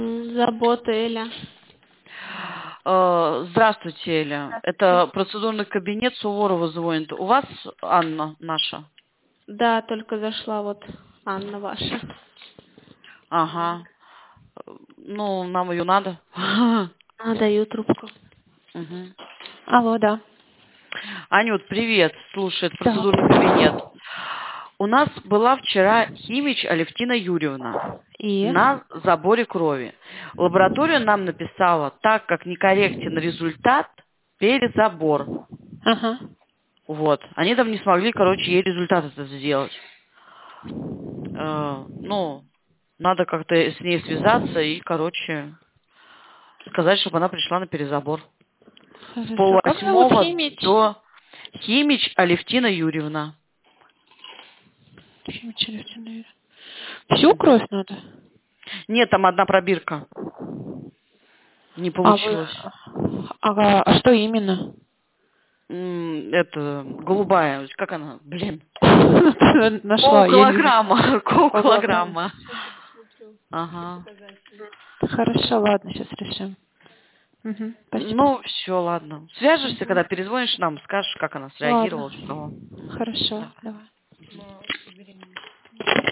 Забота Эля. Здравствуйте, Эля. Это процедурный кабинет, Суворова звонит. У вас Анна наша? Да, только зашла вот Анна ваша. Ага. Ну, нам ее надо. Даю трубку. Мгм. Алло, да. Анют, привет. Слушай, это Да. процедурный кабинет. У нас была вчера химич Алевтина Юрьевна И? на заборе крови. Лаборатория нам написала, так как некорректен результат, перезабор. Ага. Вот. Они там не смогли, короче, ей результат это сделать. Ну, надо как-то с ней связаться и, короче, сказать, чтобы она пришла на перезабор. С Хорошо. Как зовут 7:30 химич? до химич Алевтина Юрьевна. Химич Алевтина Юрьевна. Всю кровь надо? Нет, там одна пробирка. Не А вы... получилось. А что именно? Это голубая. Как она? Блин. Нашла. Полкилограмма. Полкилограмма. Полкилограмма. Ага. Хорошо, ладно, сейчас решим. Угу, спасибо. Ну, все, ладно. Свяжешься, когда перезвонишь нам, скажешь, как она Ладно. среагировала, что. Хорошо, Давай. давай.